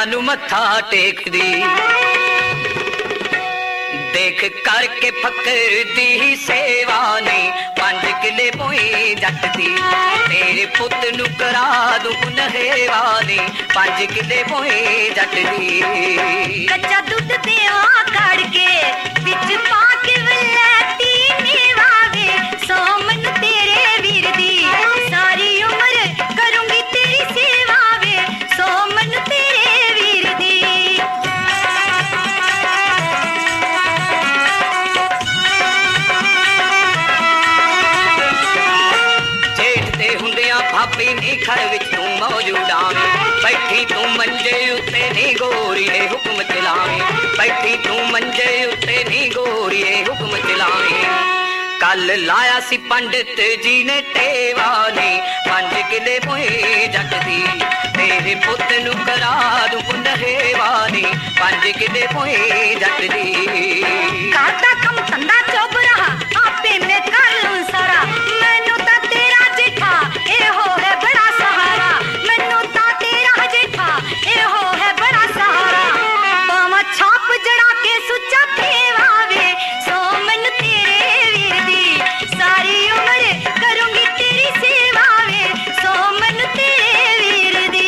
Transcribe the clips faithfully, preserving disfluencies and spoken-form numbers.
सारियां नू मत्था टेकदी। देख करके फकर दी सेवा ने पंज किले मोई जट दी। तेरे पुत नू करा दूं नहेवा ने पंज किले मोई जट दी। कच्चा दूध देवा काढ़ के बिच पा के वलैती मेवा वे सौ मन तेरे वीर दी। सारी उम्र करूंगी तेरी सेवा वे सौ मन तेरे वीर दी। भाभी नी घर विच तू मौजूदावे बैठी तू मंजे उत्ते नी गोरीए हुक्म चलावे। बैठी तू मंजे उत्ते नी गोरीए हुक्म चलावे। कल लाया सी पंडित जी ने टेवा ने पंज किले मोए जट दी। तेरे पुत नू करा दूं नहेवा ने पंज किले मोए जट दी। काटा कम धंधा चुभ रहा आपे मैं कर लूं सारा। मैनू ता तेरा जेठा ए हो है बड़ा सहारा। मैनू ता तेरा जेठा ए हो है बड़ा सहारा। पावा छाप जड़ा के सुच्चा फेवा वे सौ मन तेरे वीर दी। सारी उम्र करूंगी तेरी सेवा वे सौ मन तेरे वीर दी।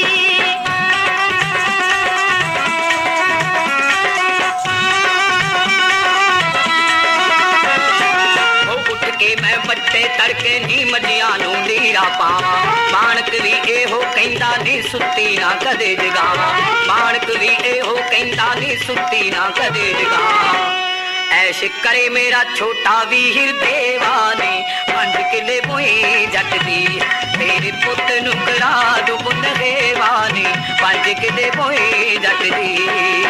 मैं बच्चे तड़के नी मजियां नू नीरा पावा। माणक भी एहो कहंदा नी सुत्ती ना कदे जगावा। माणक भी एहो कहंदा नी सुत्ती ना कदे जगावा। ऐश करे मेरा छोटा वीर देवा ने पंज किले मोई जट दी। तेरे पुत नू करा दूं नहेवा ने पंज किले मोई जट दी।